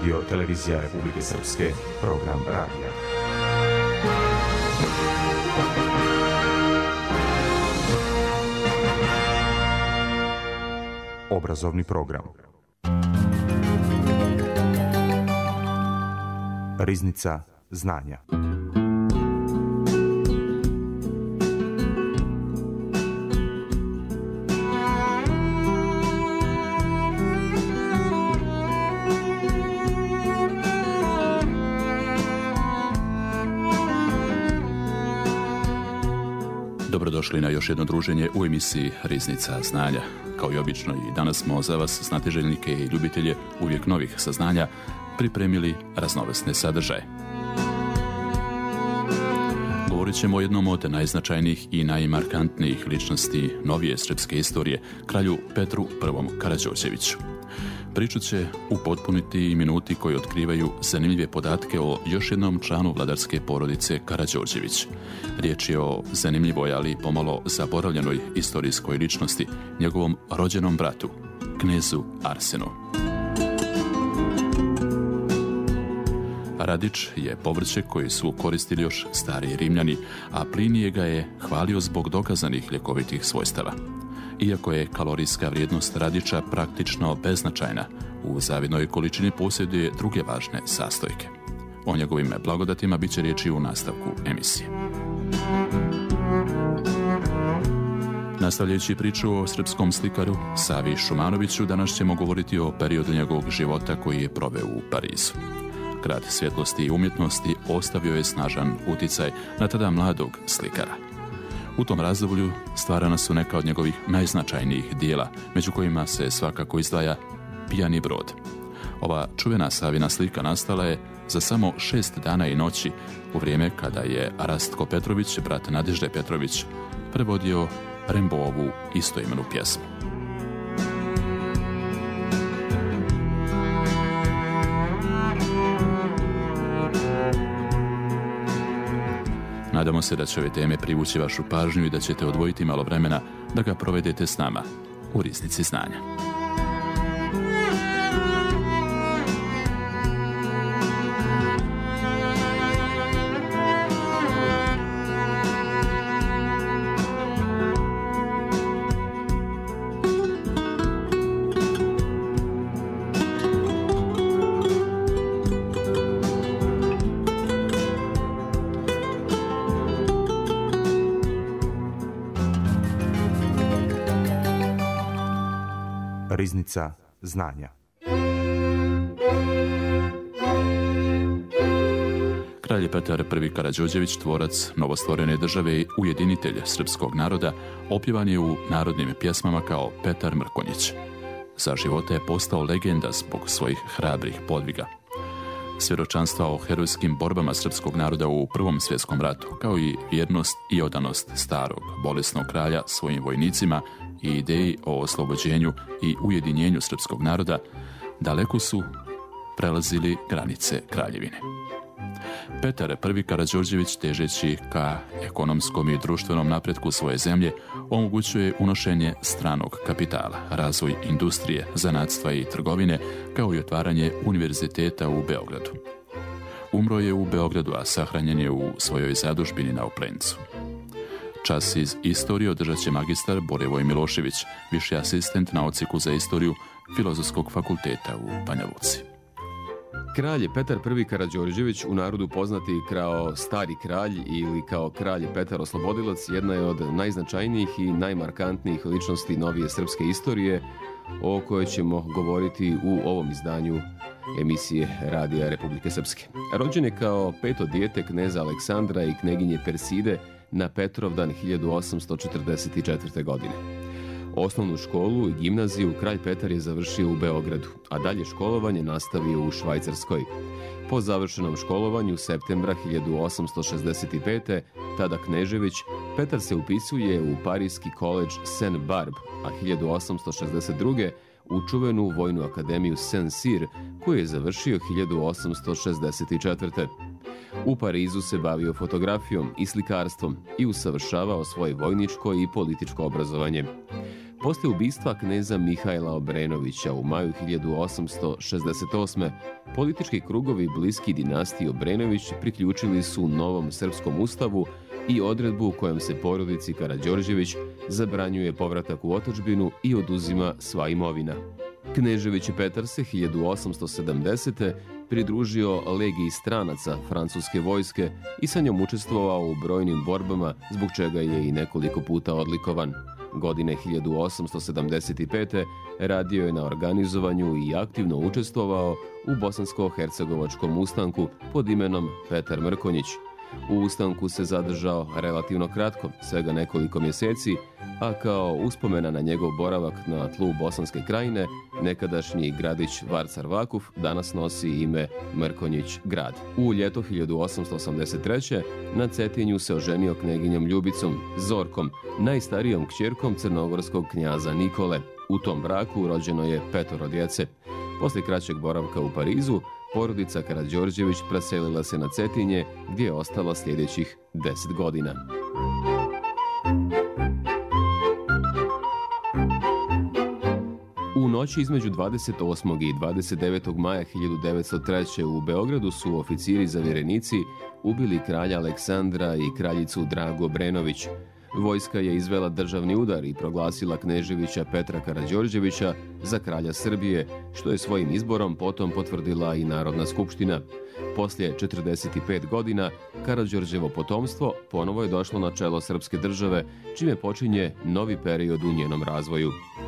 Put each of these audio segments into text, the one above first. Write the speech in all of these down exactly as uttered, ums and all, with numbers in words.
Radio Televizija Republike Srpske, program radija. Obrazovni program. Riznica znanja. Dobrodošli na još jedno druženje u emisiji Riznica znanja. Kao i obično i danas smo za vas, znatiželjnike i ljubitelje uvijek novih saznanja, pripremili raznovrsne sadržaje. Govorit ćemo o jednom od najznačajnijih i najmarkantnijih ličnosti novije srpske istorije, kralju Petru Prvom Karađorđeviću. Priču će upotpuniti i minuti koji otkrivaju zanimljive podatke o još jednom članu vladarske porodice Karađorđević. Riječ je o zanimljivoj, ali pomalo zaboravljenoj istorijskoj ličnosti, njegovom rođenom bratu, knezu Arsenu. Radič je povrće koje su koristili još stari Rimljani, a Plinije ga je hvalio zbog dokazanih ljekovitih svojstava. Iako je kalorijska vrijednost radiča praktično beznačajna, u zavidnoj količini posjeduje druge važne sastojke. O njegovim blagodatima bit će riječi u nastavku emisije. Nastavljajući priču o srpskom slikaru Savi Šumanoviću, danas ćemo govoriti o periodu njegovog života koji je proveo u Parizu. Grad svjetlosti i umjetnosti ostavio je snažan uticaj na tada mladog slikara. U tom razdoblju stvarana su neka od njegovih najznačajnijih dijela, među kojima se svakako izdvaja Pijani brod. Ova čuvena Savina slika nastala je za samo šest dana i noći, u vrijeme kada je Rastko Petrović, brat Nadežde Petrović, prevodio Rimbaovu istoimenu pjesmu. Nadamo se da će ove teme privući vašu pažnju i da ćete odvojiti malo vremena da ga provedete s nama u Riznici znanja. Riznica znanja. Kralj Petar Prvi Karađorđević, tvorac novostvorene države i ujedinitelj srpskog naroda, opjevan je u narodnim pjesmama kao Petar Mrkonjić. Za života je postao legenda zbog svojih hrabrih podviga. Svjedočanstva o herojskim borbama srpskog naroda u Prvom svjetskom ratu, kao i vjernost i odanost starog, bolesnog kralja svojim vojnicima i ideji o oslobođenju i ujedinjenju srpskog naroda, daleko su prelazili granice kraljevine. Petar Prvi Karađorđević, težeći ka ekonomskom i društvenom napretku svoje zemlje, omogućuje unošenje stranog kapitala, razvoj industrije, zanatstva i trgovine, kao i otvaranje univerziteta u Beogradu. Umro je u Beogradu, a sahranjen je u svojoj zadužbini na Oplencu. Čas iz istorije održat će magistar Borevoj Milošević, viši asistent na odsjeku za istoriju Filozofskog fakulteta u Banja Luci. Kralj Petar Prvi Karađorđević, u narodu poznati kao Stari kralj ili kao kralj Petar Oslobodilac, jedna je od najznačajnijih i najmarkantnijih ličnosti novije srpske istorije, o kojoj ćemo govoriti u ovom izdanju emisije Radija Republike Srpske. Rođen je kao peto dijete kneza Aleksandra i kneginje Perside na Petrovdan hiljadu osamsto četrdeset četvrte. godine. Osnovnu školu i gimnaziju kralj Petar je završio u Beogradu, a dalje školovanje nastavio u Švajcarskoj. Po završenom školovanju septembra hiljadu osamsto šezdeset pete. tada Knežević, Petar se upisuje u Parijski koledž Saint-Barbe, a hiljadu osamsto šezdeset druge. u čuvenu vojnu akademiju Saint-Cyr, koju je završio hiljadu osamsto šezdeset četvrte. U Parizu se bavio fotografijom i slikarstvom i usavršavao svoje vojničko i političko obrazovanje. Poslije ubistva kneza Mihajla Obrenovića u maju hiljadu osamsto šezdeset osme. politički krugovi bliski dinastiji Obrenović priključili su novom srpskom ustavu i odredbu kojom se porodici Karađorđević zabranjuje povratak u otadžbinu i oduzima sva imovina. Knežević Petar se hiljadu osamsto sedamdesete. pridružio legiji stranaca francuske vojske i sa njom učestvovao u brojnim borbama, zbog čega je i nekoliko puta odlikovan. Godine hiljadu osamsto sedamdeset pete. radio je na organizovanju i aktivno učestvovao u bosansko-hercegovačkom ustanku pod imenom Petar Mrkonjić. U ustanku se zadržao relativno kratko, svega nekoliko mjeseci, a kao uspomena na njegov boravak na tlu Bosanske krajine, nekadašnji gradić Varcar Vakuf danas nosi ime Mrkonjić grad. U ljeto hiljadu osamsto osamdeset treće. na Cetinju se oženio kneginjom Ljubicom, Zorkom, najstarijom kćerkom crnogorskog knjaza Nikole. U tom braku rođeno je petoro djece. Poslije kraćeg boravka u Parizu, porodica Karađorđević preselila se na Cetinje, gdje je ostala sljedećih deset godina. U noći između dvadeset osmog i dvadeset devetog maja hiljadu devetsto treće. u Beogradu su oficiri zavjerenici ubili kralja Aleksandra i kraljicu Dragu Obrenović. Vojska je izvela državni udar i proglasila Kneževića Petra Karađorđevića za kralja Srbije, što je svojim izborom potom potvrdila i Narodna skupština. Poslije četrdeset pet godina, Karađorđevo potomstvo ponovo je došlo na čelo srpske države, čime počinje novi period u njenom razvoju.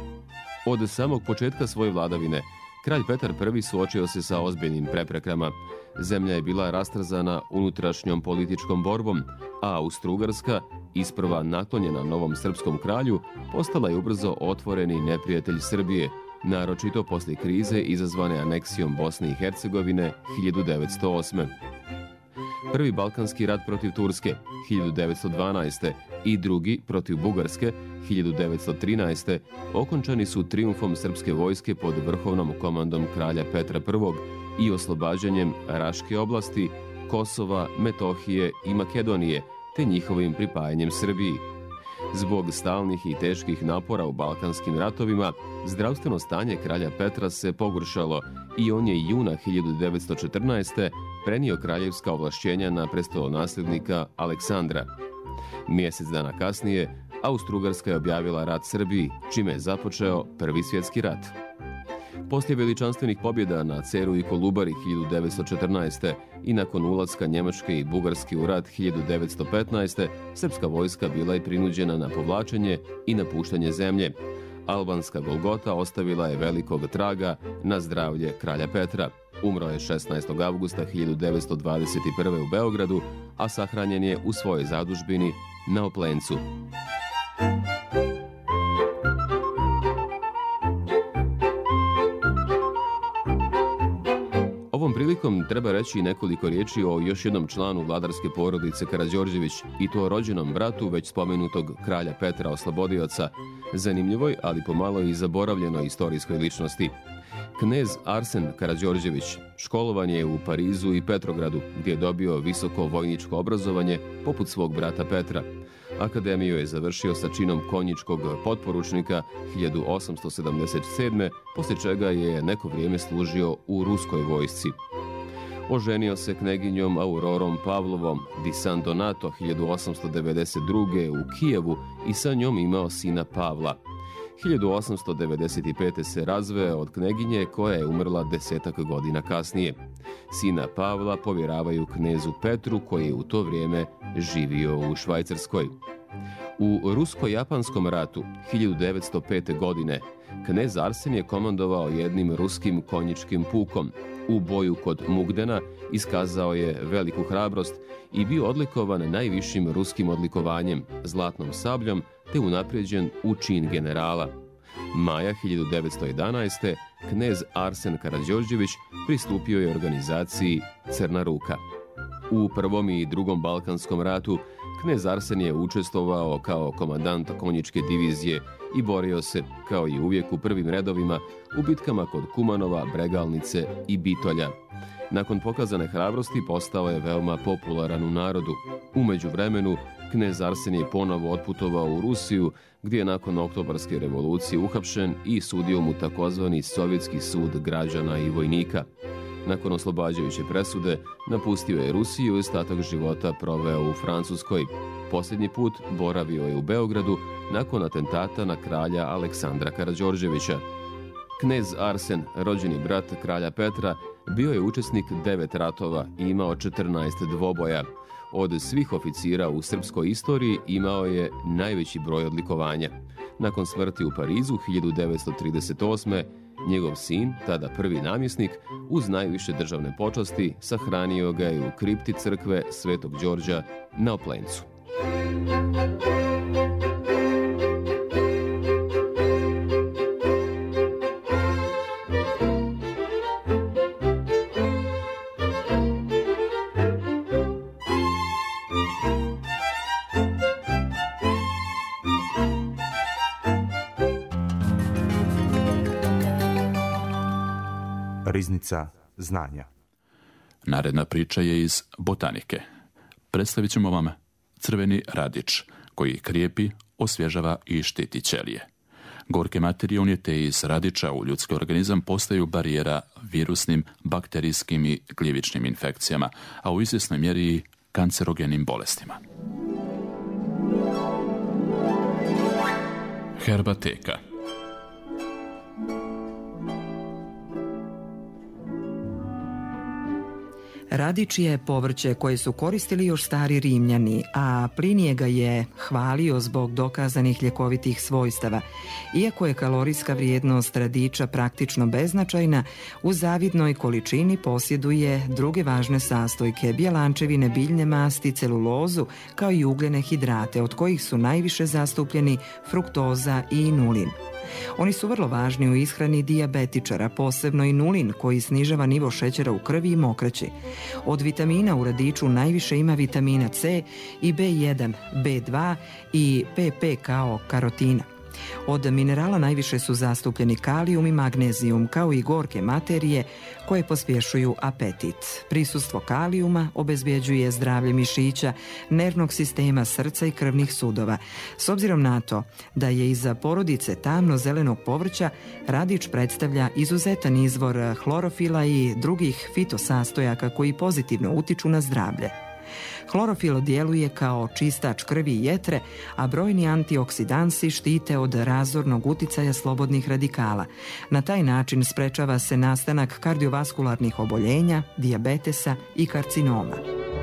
Od samog početka svoje vladavine, kralj Petar prvi. suočio se sa ozbiljnim preprekama. Zemlja je bila rastrzana unutrašnjom političkom borbom, a Austro-Ugarska, isprva naklonjena novom srpskom kralju, postala je ubrzo otvoreni neprijatelj Srbije, naročito poslije krize izazvane aneksijom Bosne i Hercegovine hiljadu devetsto osme. Prvi Balkanski rat protiv Turske hiljadu devetsto dvanaeste. i drugi protiv Bugarske hiljadu devetsto trinaeste. okončani su trijumfom srpske vojske pod vrhovnom komandom kralja Petra prvog. i oslobađanjem Raške oblasti, Kosova, Metohije i Makedonije, te njihovim pripajanjem Srbiji. Zbog stalnih i teških napora u balkanskim ratovima, zdravstveno stanje kralja Petra se pogoršalo i on je juna hiljadu devetsto četrnaeste. prenio kraljevska ovlašćenja na prestolonasljednika Aleksandra. Mjesec dana kasnije, Austro-Ugarska je objavila rat Srbiji, čime je započeo Prvi svjetski rat. Poslije veličanstvenih pobjeda na Ceru i Kolubari hiljadu devetsto četrnaeste. i nakon ulaska Njemačke i Bugarske u rat hiljadu devetsto petnaeste. srpska vojska bila je prinuđena na povlačenje i napuštanje zemlje. Albanska Golgota ostavila je velikog traga na zdravlje kralja Petra. Umro je šesnaestog avgusta hiljadu devetsto dvadeset prve. u Beogradu, a sahranjen je u svojoj zadužbini na Oplencu. Ovom prilikom treba reći nekoliko riječi o još jednom članu vladarske porodice Karađorđević, i to rođenom bratu već spomenutog kralja Petra Oslobodioca, zanimljivoj, ali pomalo i zaboravljenoj istorijskoj ličnosti. Knez Arsen Karađorđević školovan je u Parizu i Petrogradu, gdje je dobio visoko vojničko obrazovanje poput svog brata Petra. Akademiju je završio sa činom konjičkog potporučnika hiljadu osamsto sedamdeset sedme. poslije čega je neko vrijeme služio u ruskoj vojsci. Oženio se kneginjom Aurorom Pavlovom di San Donato hiljadu osamsto devedeset druge. u Kijevu i sa njom imao sina Pavla. hiljadu osamsto devedeset pete. se razveo od kneginje koja je umrla desetak godina kasnije. Sina Pavla povjeravaju knezu Petru, koji je u to vrijeme živio u Švajcarskoj. U rusko-japanskom ratu hiljadu devetsto pete. godine knez Arsen je komandovao jednim ruskim konjičkim pukom. U boju kod Mugdena iskazao je veliku hrabrost i bio odlikovan najvišim ruskim odlikovanjem, zlatnom sabljom, te unaprijeđen u čin generala. Maja hiljadu devetsto jedanaeste. knez Arsen Karađorđević pristupio je organizaciji Crna ruka. U prvom i drugom Balkanskom ratu knez Arsen je učestvovao kao komandant konjičke divizije i borio se, kao i uvijek, u prvim redovima u bitkama kod Kumanova, Bregalnice i Bitolja. Nakon pokazane hrabrosti postao je veoma popularan u narodu. U međuvremenu, knez Arsen je ponovo otputovao u Rusiju, gdje je nakon oktobarske revolucije uhapšen i sudio mu takozvani Sovjetski sud građana i vojnika. Nakon oslobađajuće presude, napustio je Rusiju i ostatak života proveo u Francuskoj. Posljednji put boravio je u Beogradu nakon atentata na kralja Aleksandra Karađorđevića. Knez Arsen, rođeni brat kralja Petra, bio je učesnik devet ratova i imao četrnaest dvoboja. Od svih oficira u srpskoj istoriji imao je najveći broj odlikovanja. Nakon smrti u Parizu hiljadu devetsto trideset osme. njegov sin, tada prvi namjesnik, uz najviše državne počasti, sahranio ga je u kripti crkve Svetog Đorđa na Oplencu. Riznica znanja. Naredna priča je iz botanike. Predstavit ćemo vam crveni radič, koji krijepi, osvježava i štiti ćelije. Gorke materije unijete iz radiča u ljudski organizam postaju barijera virusnim, bakterijskim i gljivičnim infekcijama, a u izvjesnoj mjeri i kancerogenim bolestima. Herbateka. Radič je povrće koje su koristili još stari Rimljani, a Plinije ga je hvalio zbog dokazanih ljekovitih svojstava. Iako je kalorijska vrijednost radiča praktično beznačajna, u zavidnoj količini posjeduje druge važne sastojke, bjelančevine, biljne masti, celulozu, kao i ugljene hidrate, od kojih su najviše zastupljeni fruktoza i inulin. Oni su vrlo važni u ishrani dijabetičara, posebno inulin koji snižava nivo šećera u krvi i mokraći. Od vitamina u radiču najviše ima vitamina C i B jedan, B dva i P P kao karotina. Od minerala najviše su zastupljeni kalijum i magnezijum, kao i gorke materije koje pospješuju apetit. Prisustvo kalijuma obezbjeđuje zdravlje mišića, nervnog sistema, srca i krvnih sudova. S obzirom na to da je iza porodice tamno-zelenog povrća, radič predstavlja izuzetan izvor hlorofila i drugih fitosastojaka koji pozitivno utiču na zdravlje. Hlorofil djeluje kao čistač krvi i jetre, a brojni antioksidansi štite od razornog uticaja slobodnih radikala. Na taj način sprečava se nastanak kardiovaskularnih oboljenja, dijabetesa i karcinoma.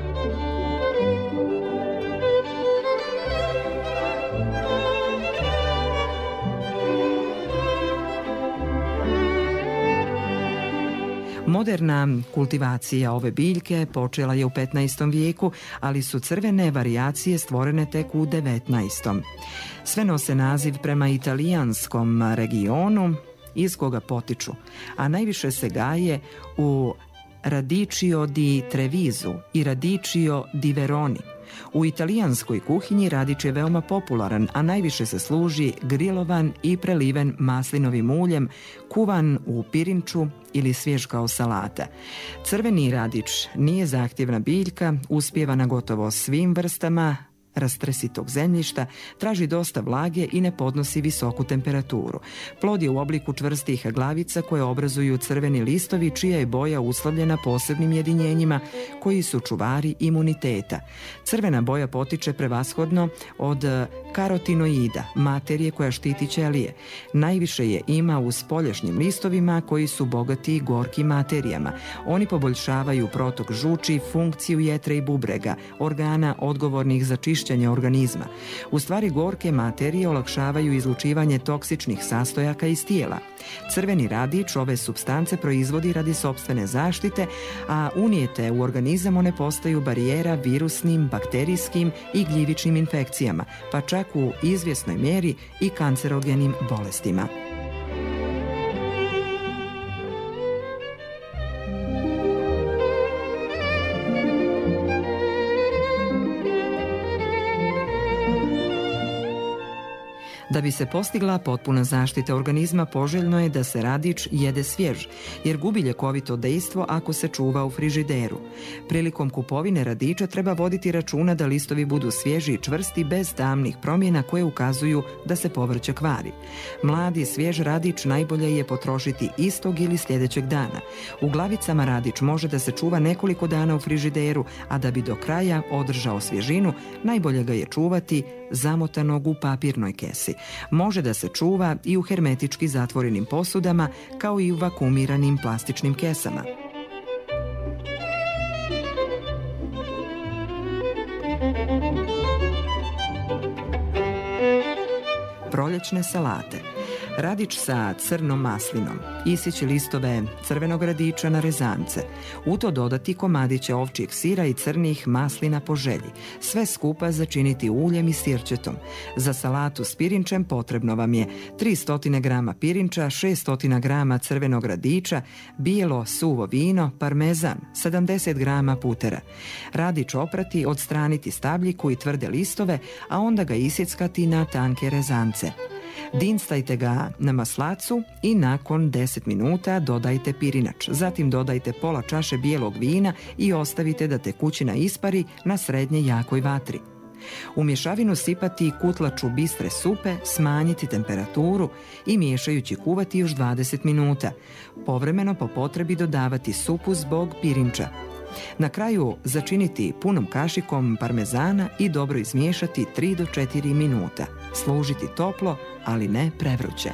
Moderna kultivacija ove biljke počela je u petnaestom vijeku, ali su crvene varijacije stvorene tek u devetnaestom. Sve nose naziv prema italijanskom regionu iz koga potiču, a najviše se gaje u Radicchio di Trevisu i Radicchio di Veroni. U italijanskoj kuhinji radič je veoma popularan, a najviše se služi grilovan i preliven maslinovim uljem, kuvan u pirinču ili svjež kao salata. Crveni radič nije zahtjevna biljka, uspijeva na gotovo svim vrstama rastresitog zemljišta, traži dosta vlage i ne podnosi visoku temperaturu. Plod je u obliku čvrstih glavica koje obrazuju crveni listovi, čija je boja uslovljena posebnim jedinjenjima koji su čuvari imuniteta. Crvena boja potiče prevashodno od karotinoida, materije koja štiti ćelije. Najviše je ima u spoljašnjim listovima koji su bogati gorkim materijama. Oni poboljšavaju protok žuči, funkciju jetre i bubrega, organa odgovornih za čišćenje organizma. U stvari gorke materije olakšavaju izlučivanje toksičnih sastojaka iz tijela. Crveni radič ove supstance proizvodi radi sopstvene zaštite, a unijete u organizam one postaju barijera virusnim, bakterijskim i gljivičnim infekcijama, pa čak u izvjesnoj mjeri i kancerogenim bolestima. Da bi se postigla potpuna zaštita organizma, poželjno je da se radič jede svjež, jer gubi ljekovito dejstvo ako se čuva u frižideru. Prilikom kupovine radiča treba voditi računa da listovi budu svježi i čvrsti bez tamnih promjena koje ukazuju da se povrće kvari. Mladi svjež radič najbolje je potrošiti istog ili sljedećeg dana. U glavicama radič može da se čuva nekoliko dana u frižideru, a da bi do kraja održao svježinu, najbolje ga je čuvati zamotanog u papirnoj kesi. Može da se čuva i u hermetički zatvorenim posudama, kao i u vakumiranim plastičnim kesama. Proljećne salate. Radič sa crnom maslinom, isići listove crvenog radiča na rezance, u to dodati komadiće ovčjeg sira i crnih maslina po želji, sve skupa začiniti uljem i sirćetom. Za salatu s pirinčem potrebno vam je tristo grama pirinča, šesto grama crvenog radiča, bijelo suvo vino, parmezan, sedamdeset grama putera. Radič oprati, odstraniti stabljiku i tvrde listove, a onda ga isjeckati na tanke rezance. Dinstajte ga na maslacu i nakon deset minuta dodajte pirinač. Zatim dodajte pola čaše bijelog vina i ostavite da tekućina ispari na srednje jakoj vatri. U mješavinu sipati kutlaču bistre supe, smanjiti temperaturu i miješajući kuvati još dvadeset minuta. Povremeno po potrebi dodavati supu zbog pirinča. Na kraju začiniti punom kašikom parmezana i dobro izmiješati tri do četiri minuta. Služiti toplo, ali ne prevruće.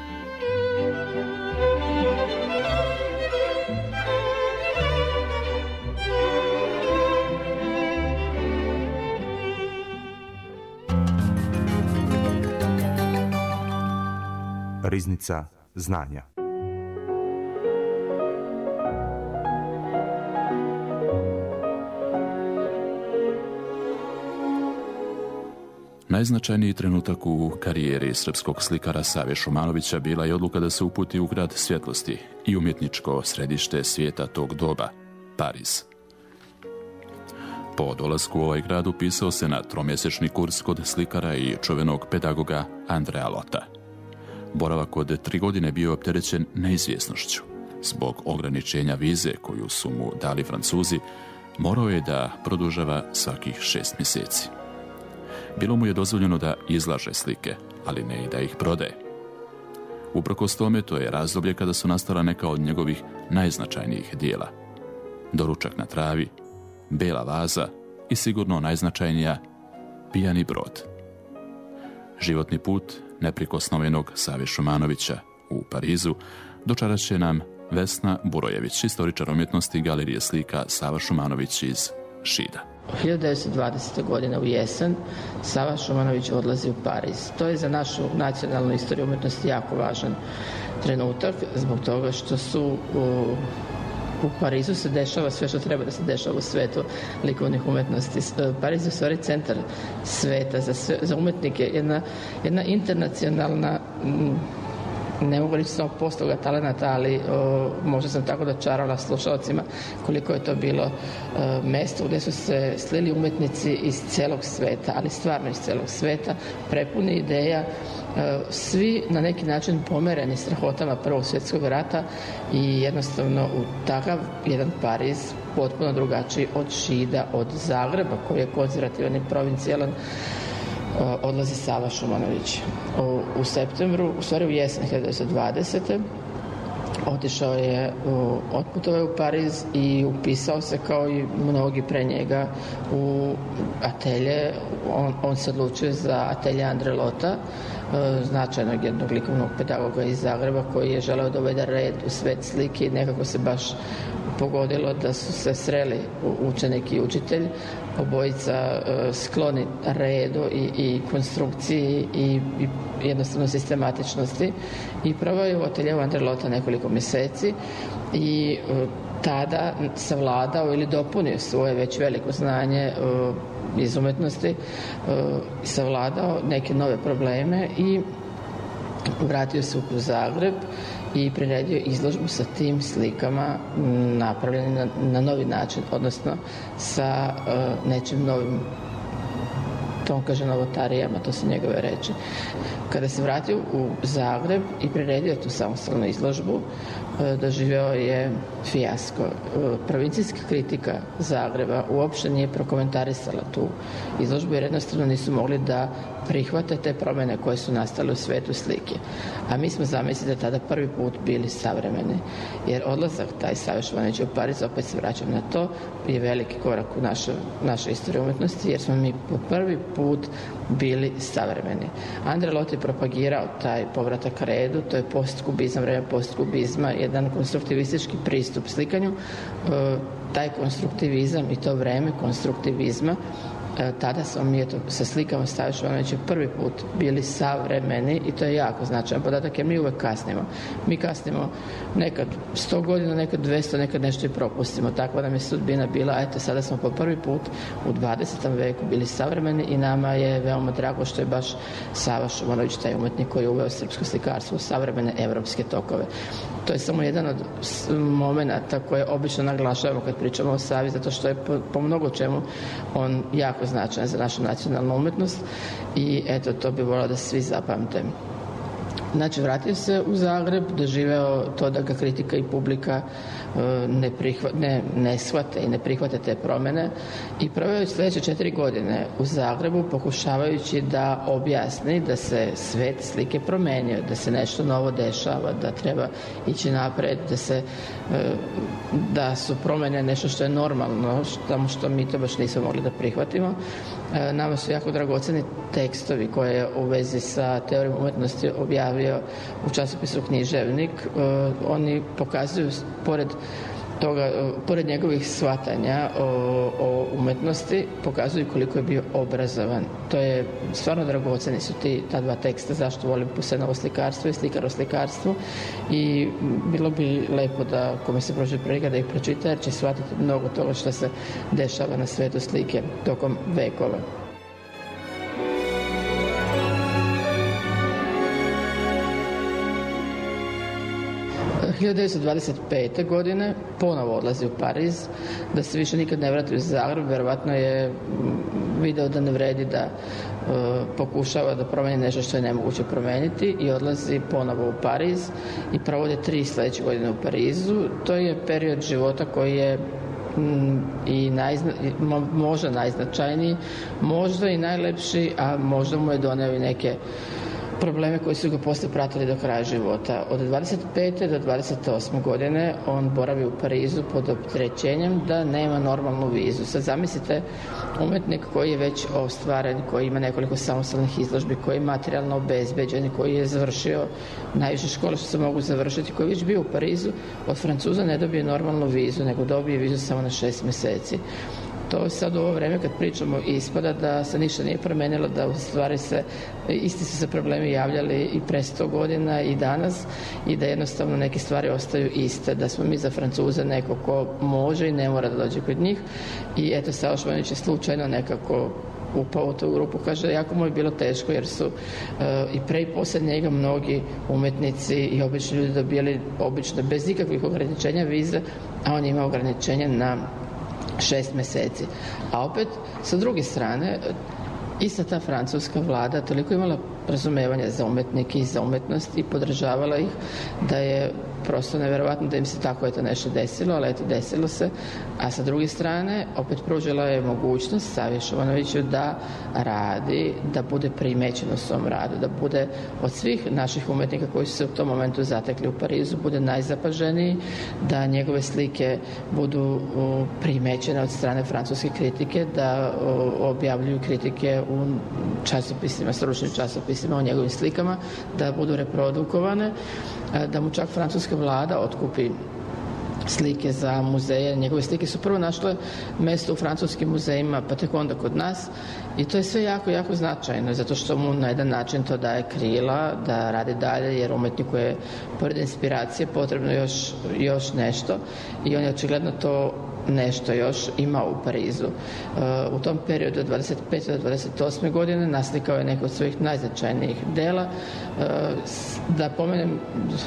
Riznica znanja. Najznačajniji trenutak u karijeri srpskog slikara Save Šumanovića bila je odluka da se uputi u grad svjetlosti i umjetničko središte svijeta tog doba, Pariz. Po dolasku u ovaj grad upisao se na tromjesečni kurs kod slikara i čuvenog pedagoga Andrea Lota. Boravak od tri godine bio opterećen neizvjesnošću. Zbog ograničenja vize koju su mu dali Francuzi, morao je da produžava svakih šest mjeseci. Bilo mu je dozvoljeno da izlaže slike, ali ne i da ih prodaje. Uprkos tome, to je razdoblje kada su nastala neka od njegovih najznačajnijih dijela. Doručak na travi, Bela vaza i sigurno najznačajnija Pijani brod. Životni put neprikosnovenog Save Šumanovića u Parizu dočarat će nam Vesna Burojević, istoričar umjetnosti Galerije slika Sava Šumanović iz Šida. hiljadu devetsto dvadesete. godine u jesen Sava Šumanović odlazi u Pariz. To je za našu nacionalnu istoriju umjetnosti jako važan trenutak, zbog toga što su u, u Parizu se dešava sve što treba da se dešava u svetu likovnih umjetnosti. Pariz je u stvari centar sveta za, sve, za umjetnike, jedna, jedna internacionalna, ne mogu reći samo postoga talenata, ali o, možda sam tako dočarala slušalcima koliko je to bilo o, mesto gdje su se slili umjetnici iz cijelog sveta, ali stvarno iz cijelog sveta, prepuni ideja, o, svi na neki način pomereni strahotama Prvog svjetskog rata i jednostavno u takav jedan Pariz potpuno drugačiji od Šida, od Zagreba koji je konzervativan i provincijalan, odlazi Sava Šumanović. U, u septembru, u stvari u jesen hiljadu devetsto dvadesete. otišao je, otputovao u Pariz i upisao se kao i mnogi pre njega u atelje. On, on se odlučio za atelje Andre Lota, značajnog jednog likovnog pedagoga iz Zagreba koji je želeo da uvede red u svet slike i nekako se baš pogodilo da su se sreli učenik i učitelj, obojica uh, skloni redu i, i konstrukciji i, i jednostavno sistematičnosti i proveo je u ateljevu Andre Lota nekoliko mjeseci i uh, tada savladao ili dopunio svoje već veliko znanje uh, iz umjetnosti, uh, savladao neke nove probleme i vratio se u Zagreb i priredio izložbu sa tim slikama napravljenim na, na novi način, odnosno sa uh, nečim novim to on kaže novotarijama, to su njegove reči. Kada se vratio u Zagreb i priredio tu samostalnu izložbu, doživeo je fijasko. Provincijska kritika Zagreba uopšte nije prokomentarisala tu izložbu jer jednostavno nisu mogli da prihvate te promjene koje su nastale u svetu slike. A mi smo zamislili da tada prvi put bili savremeni. Jer odlazak taj Save Šumanovića u Pariz, opet se vraćam na to, je veliki korak u našoj naše istoriji umetnosti jer smo mi po prvi put bili savremeni. André Lot je propagirao taj povratak redu, to je postkubizam, vreme postkubizma, jedan konstruktivistički pristup slikanju. E, taj konstruktivizam i to vreme konstruktivizma, e, tada smo mi eto, sa slikama Save Šumanovića prvi put bili savremeni i to je jako značajan podatak jer mi uvek kasnimo. Mi kasnimo nekad sto godina, nekad dvesta, nekad nešto i propustimo. Takva nam je sudbina bila, a eto sada smo po prvi put u dvadesetom veku bili savremeni i nama je veoma drago što je baš Sava Šumanović taj umetnik koji je uveo srpsko slikarstvo u savremene evropske tokove. To je samo jedan od momenata koje obično naglašavamo kad pričamo o Savi, zato što je po, po mnogo čemu on jako značajan za našu nacionalnu umetnost i eto, to bi volio da svi zapamte. Znači, vratio se u Zagreb, doživeo to da ga kritika i publika ne, prihva, ne, ne shvate i ne prihvate te promjene i proveo sljedeće četiri godine u Zagrebu pokušavajući da objasni da se svet slike promenio, da se nešto novo dešava, da treba ići napred, da se da su promjene nešto što je normalno, samo što mi to baš nismo mogli da prihvatimo. Nama su jako dragoceni tekstovi koje je u vezi sa teorijom umetnosti objavio u časopisu Književnik. Oni pokazuju, pored toga, pored njegovih shvatanja o, o umetnosti, pokazuju koliko je bio obrazovan. To je stvarno dragoceni su ti ta dva teksta, zašto volim Pusenovo slikarstvo i Slikaro slikarstvo i bilo bi lepo da kome se prođe prilika da ih pročita jer će shvatiti mnogo toga što se dešava na svetu slike tokom vekova. hiljadu devetsto dvadeset pete. godine ponovo odlazi u Pariz, da se više nikad ne vrati u Zagreb, verovatno je video da ne vredi da uh, pokušava da promeni nešto što je nemoguće promeniti i odlazi ponovo u Pariz i provode tri sledeće godine u Parizu. To je period života koji je mm, i najzna, možda najznačajniji, možda i najlepši, a možda mu je doneo i neke probleme koji su ga posle pratili do kraja života. Od dvadeset pete do dvadeset osme. godine on boravi u Parizu pod opterećenjem da nema normalnu vizu. Sad zamislite umetnik koji je već ostvaren, koji ima nekoliko samostalnih izložbi, koji je materijalno obezbeđen, koji je završio najviše škole što se mogu završiti, koji je već bio u Parizu, od Francuza ne dobije normalnu vizu, nego dobije vizu samo na šest meseci. To sad u ovo vreme kad pričamo ispada da se ništa nije promenilo, da u stvari se, isti su se problemi javljali i pre sto godina i danas i da jednostavno neke stvari ostaju iste, da smo mi za Francuze neko ko može i ne mora da dođe kod njih i eto Sava Šumanović je slučajno nekako upao u tu grupu, kaže jako mu je bilo teško jer su uh, i pre i posle njega mnogi umetnici i obični ljudi dobijali obično bez ikakvih ograničenja vize, a on ima ograničenje na šest meseci. A opet, sa druge strane, ista ta francuska vlada toliko imala razumevanja za umetnike i za umetnost i podržavala ih da je prosto neverovatno da im se tako eto nešto desilo, ali eto desilo se. A sa druge strane, opet pružila je mogućnost Savi Šumanoviću da radi, da bude primećen u svom radu, da bude od svih naših umetnika koji su se u tom momentu zatekli u Parizu, bude najzapaženiji, da njegove slike budu primećene od strane francuske kritike, da objavljuju kritike u časopisima, stručnim časopisima o njegovim slikama, da budu reprodukovane, da mu čak francuska vlada otkupi slike za muzeje. Njegove slike su prvo našle mesto u francuskim muzejima, pa tek onda kod nas. I to je sve jako, jako značajno, zato što mu na jedan način to daje krila da radi dalje, jer umetniku je pored inspiracije potrebno još, još nešto i on je očigledno to nešto još ima u Parizu. U tom periodu od dvadeset pete do dvadeset osme. godine naslikao je neko od svojih najznačajnijih dela. Da pomenem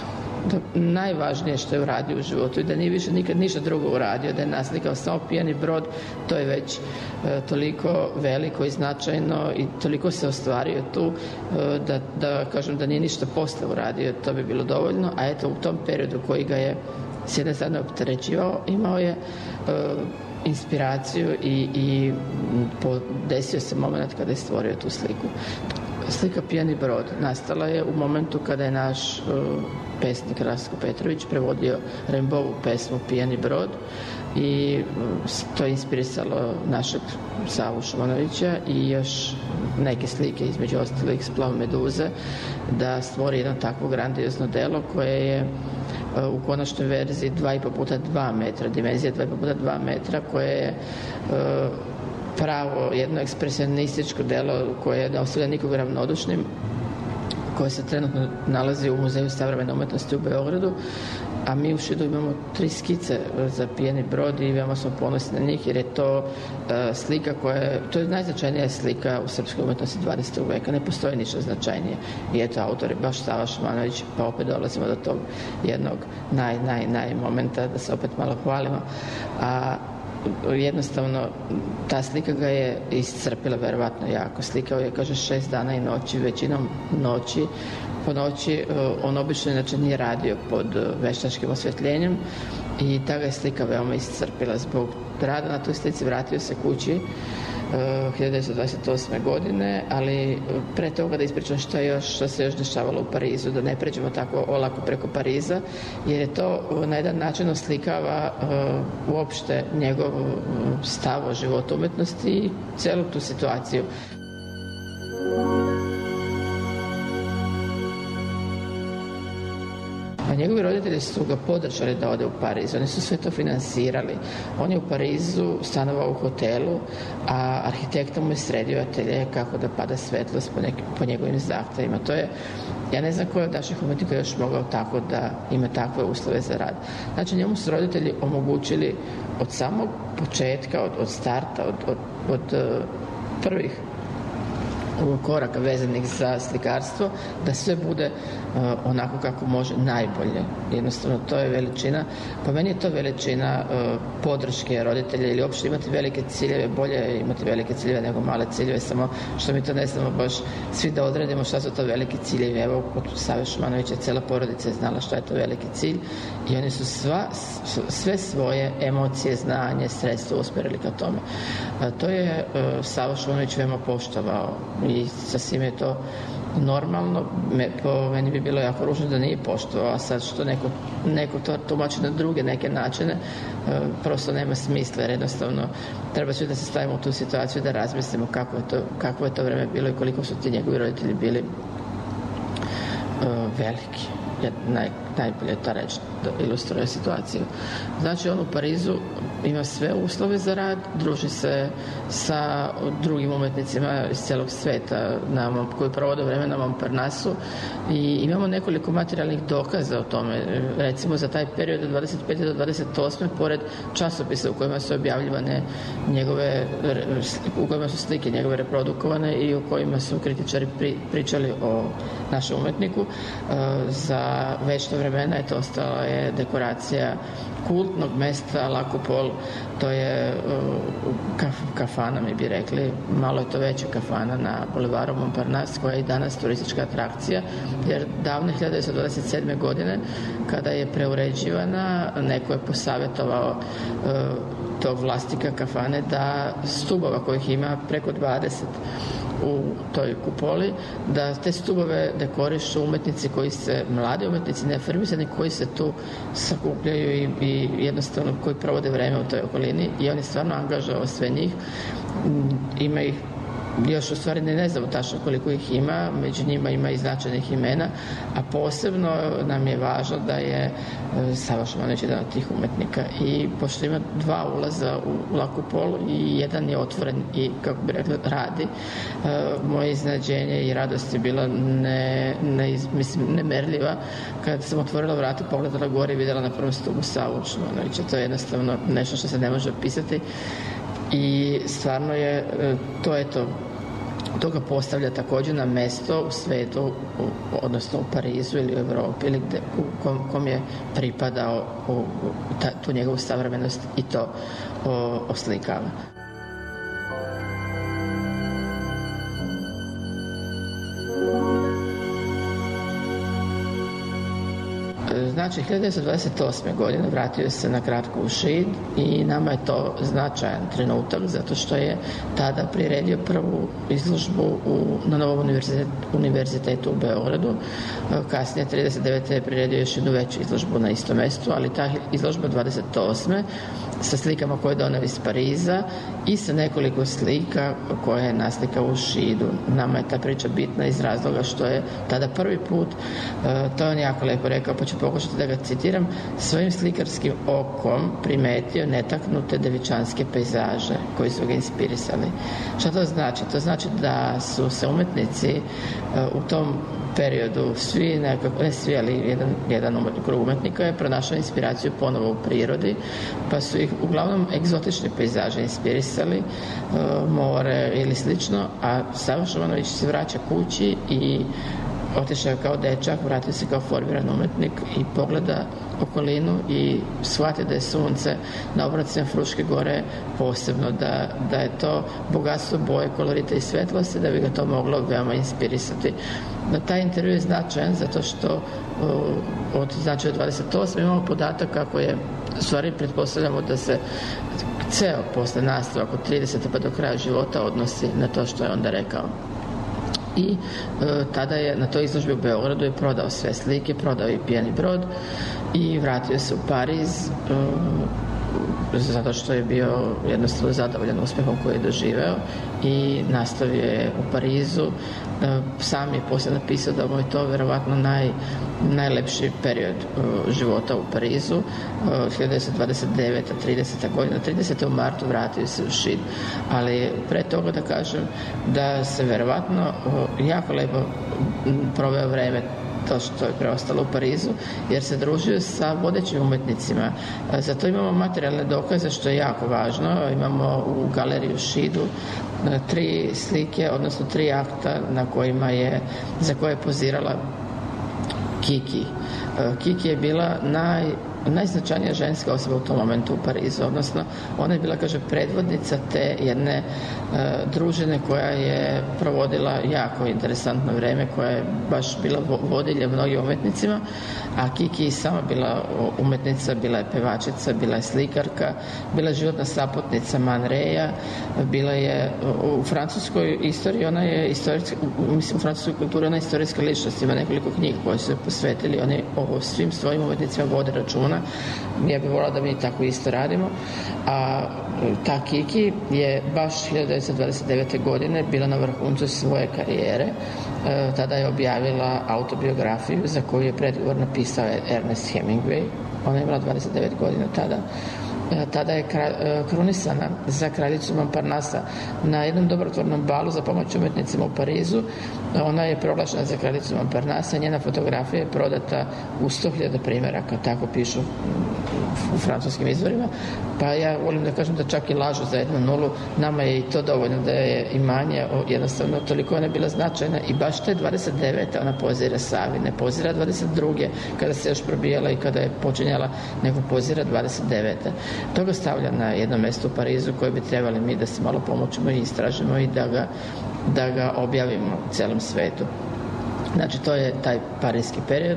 da najvažnije što je uradio u životu i da nije više nikad ništa drugo uradio, da je naslikao samo pijani brod, to je već e, toliko veliko i značajno i toliko se ostvario tu e, da, da kažem da nije ništa posle uradio, to bi bilo dovoljno, a eto u tom periodu koji ga je s jedne strane opterećivao, imao je e, inspiraciju i, i desio se moment kada je stvorio tu sliku. Slika Pijani brod nastala je u momentu kada je naš uh, pesnik Rastko Petrović prevodio Rimbaud'ovu pesmu Pijani brod i uh, to je inspirisalo našeg Savu Šumanovića i još neke slike, između ostalih Splav meduze, da stvori jedno takvo grandiozno delo koje je uh, u konačnoj verziji dva i po puta dva metra, dimenzija dva i po puta dva metra, koje je uh, pravo jedno ekspresionističko delo koje ne ostavlja nikog ravnodušnim, koje se trenutno nalazi u Muzeju savremene umetnosti u Beogradu, a mi u Šidu imamo tri skice za Pijani brod i veoma smo ponosni na njih jer je to uh, slika koja je, to je najznačajnija slika u srpskoj umetnosti dvadesetog veka, ne postoji ništa značajnije. I eto, autor je baš Sava Šumanović, pa opet dolazimo do tog jednog naj, naj, naj momenta da se opet malo hvalimo. A jednostavno ta slika ga je iscrpila verovatno jako. Slikao je, kaže, šest dana i noći, većinom noći. Po noći on obično inače nije radio pod veštačkim osvetljenjem i ta ga je slika veoma iscrpila. Zbog rada na toj slici vratio se kući hiljadu devetsto dvadeset osme. godine, ali pre toga da ispričam šta, još, šta se još dešavalo u Parizu, da ne pređemo tako olako preko Pariza, jer je to na jedan način oslikava uh, uopšte njegov stav o životu umetnosti i celu tu situaciju. A njegovi roditelji su ga podržali da ode u Pariz. Oni su sve to finansirali. On je u Parizu stanovao u hotelu, a arhitekta mu je sredio atelje kako da pada svetlost po, nekim, po njegovim zahtevima. To je, ja ne znam ko je od naših umetnika još mogao tako da ima takve uslove za rad. Znači, njemu su roditelji omogućili od samog početka, od, od starta, od, od, od uh, prvih koraka vezanih za slikarstvo, da sve bude uh, onako kako može najbolje. Jednostavno, to je veličina. Po meni je to veličina uh, podrške roditelja ili uopšte imati velike ciljeve. Bolje je imati velike ciljeve nego male ciljeve, samo što mi to ne znamo baš svi da odredimo šta su to veliki ciljevi. Evo, kod Save Šumanovića cela porodica je znala šta je to veliki cilj i oni su sva, sve svoje emocije, znanje, sredstvo usmerili ka tome. Uh, to je uh, Sava Šumanović veoma poštovao i sasvim je to normalno. Me, po meni bi bilo jako ružno da nije poštovao, a sad što neko, neko to tumači na druge neke načine, e, prosto nema smisla, jer jednostavno treba svi da se stavimo u tu situaciju da razmislimo kako je to, kako je to vreme bilo i koliko su ti njegovi roditelji bili e, veliki. Naj, najbolje ta reč da ilustruje situaciju. Znači, on u Parizu ima sve uslove za rad, druži se sa drugim umetnicima iz celog sveta na, koji provode vreme na Montparnasu i imamo nekoliko materijalnih dokaza o tome. Recimo, za taj period od dvadeset pete do dvadeset osme pored časopisa u kojima su objavljivane njegove, u kojima su slike njegove reprodukovane i u kojima su kritičari pri, pričali o našem umetniku, za večno vremena je to ostala je dekoracija kultnog mesta La Coupole. To je uh, kaf, kafana, mi bi rekli, malo je to veća kafana na bulevaru Montparnasse, koja je i danas turistička atrakcija, jer davne hiljadu devetsto dvadeset sedme. godine, kada je preuređivana, neko je posavjetovao uh, tog vlasnika kafane da stubova kojih ima preko dvadeset u toj kupoli, da te stubove dekorišu umetnici koji se, mladi umetnici, neafirmisani, koji se tu sakupljaju i, i jednostavno koji provode vreme u toj okolini, i on je stvarno angažovao sve njih. Ima ih još u stvari ne, ne znamo tačno koliko ih ima, među njima ima i značajnih imena, a posebno nam je važno da je Sava Šumanović jedan od tih umetnika, i pošto ima dva ulaza u La Coupole i jedan je otvoren i, kako bi rekla, radi, moje iznenađenje i radost je bila ne, ne, mislim, nemerljiva kada sam otvorila vrata, pogledala gore i videla na prvom stubu Savu Šumanovića. To je jednostavno nešto što se ne može opisati. I stvarno je to, eto, To ga postavlja također na mesto u svetu, odnosno u Parizu ili u Europi, ili gde, u kom, kom je pripadao u ta, tu njegovu savremenost i to o, oslikava. Znači, hiljadu devetsto dvadeset osme. godine vratio se na kratko u Šid i nama je to značajan trenutak zato što je tada priredio prvu izložbu u, na Novom univerzitetu, univerzitetu u Beogradu. Kasnije, trideset devete. je priredio još jednu veću izložbu na istom mestu, ali ta izložba dvadeset osme sa slikama koje je doneo iz Pariza i sa nekoliko slika koje je naslikao u Šidu. Nama je ta priča bitna iz razloga što je tada prvi put, to je on jako lepo rekao, pa ću pokušati da ga citiram, svojim slikarskim okom primetio netaknute devičanske pejzaže koji su ga inspirisali. Šta to znači? To znači da su se umetnici u tom periodu svi, nekako, ne svi, ali jedan, jedan krug umetnika je pronašao inspiraciju ponovo u prirodi, pa su ih uglavnom egzotični pejzaže inspirisali, e, more ili slično, a Sava Šumanović se vraća kući i otišao je kao dečak, vratio se kao formiran umetnik i pogleda okolinu i shvati da je sunce na obracima Fruške gore posebno, da, da je to bogatstvo boje, kolorita i svetlosti, da bi ga to moglo veoma inspirisati. Na taj intervju je značajan zato što od, znači od dvadeset osme. imamo podatak kako je, u stvari pretpostavljamo da se ceo posle nastavak od tridesete pa do kraja života odnosi na to što je onda rekao. I e, tada je na toj izložbi u Beogradu je prodao sve slike, prodao i Pijani brod i vratio se u Pariz e, zato što je bio jednostavno zadovoljan uspehom koji je doživeo i nastavio je u Parizu. E, sam je poslije napisao da mu je to verovatno naj, najlepši period e, života u Parizu. E, hiljadu devetsto dvadeset devete. trideseta. godina, tridesete. u martu vratio se u Šid. Ali pre toga da kažem da se verovatno e, jako lepo proveo vreme to što je preostalo u Parizu, jer se družio sa vodećim umetnicima. Zato imamo materijalne dokaze, što je jako važno. Imamo u galeriji u Šidu tri slike, odnosno tri akta na kojima je, za koje je pozirala Kiki. Kiki je bila naj najznačajnija ženska osoba u tom momentu u Parizu, odnosno ona je bila, kaže, predvodnica te jedne e, družine koja je provodila jako interesantno vreme, koja je baš bila vodilja mnogim umetnicima, a Kiki sama bila umetnica, bila je pevačica, bila je slikarka, bila je životna saputnica Man Raya, bila je u francuskoj istoriji, ona je istorijska, mislim u francuskoj kulturi ona je istorijska ličnost, ima nekoliko knjiga koje su posvetili, oni o svim svojim umetnicima vode računa. Ja bih volila da mi tako isto radimo. A ta Kiki je baš hiljadu devetsto dvadeset devete. godine bila na vrhuncu svoje karijere. E, tada je objavila autobiografiju za koju je predgovor napisao Ernest Hemingway. Ona je imala dvadeset devet godina tada. Tada je krunisana za kraljicu Montparnasa na jednom dobrotvornom balu za pomoć umetnicima u Parizu. Ona je proglašena za kraljicu Montparnasa, njena fotografija je prodata u sto hiljada primjeraka, tako pišu u francuskim izvorima. Pa ja volim da kažem da čak i lažu za jednu nulu, nama je i to dovoljno da je imanje, jednostavno toliko ona je bila značajna i baš te dvadeset devete. ona pozira Savi, ne pozira dvadeset druge. kada se još probijala i kada je počinjala, nego pozira dvadeset devete. To ga stavlja na jedno mesto u Parizu koje bi trebali mi da se malo pomoćemo i istražimo i da ga, da ga objavimo u celom svetu. Znači, to je taj parijski period.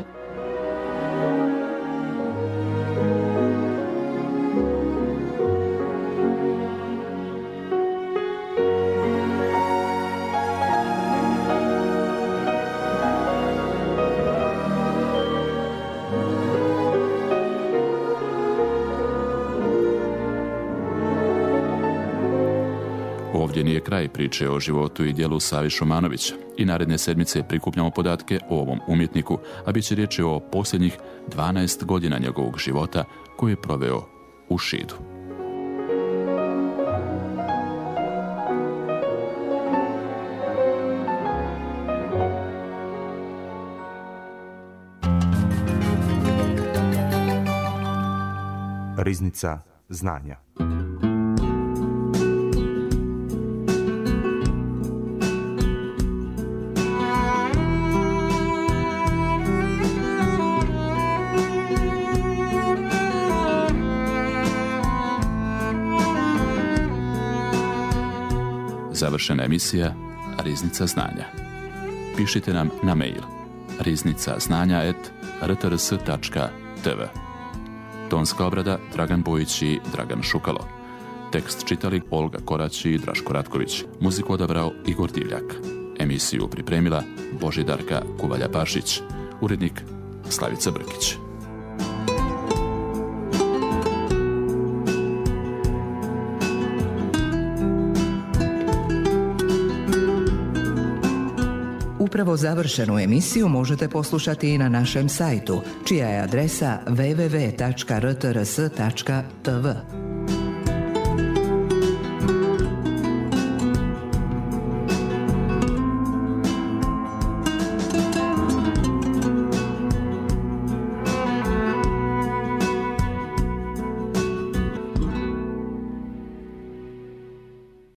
Ovdje nije kraj priče o životu i djelu Savi Šumanovića. I naredne sedmice prikupljamo podatke o ovom umjetniku, a bit će riječi o posljednjih dvanaest godina njegovog života koji je proveo u Šidu. Riznica znanja. Završena emisija Riznica znanja. Pišite nam na mail riznica znanja et r t r s tačka t v. Tonska obrada Dragan Bojić i Dragan Šukalo. Tekst čitali Olga Korać i Draško Ratković. Muziku odabrao Igor Divljak. Emisiju pripremila Božidarka Kuvalja-Pašić. Urednik Slavica Brkić. Upravo završenu emisiju možete poslušati i na našem sajtu, čija je adresa w w w tačka r t r s tačka t v.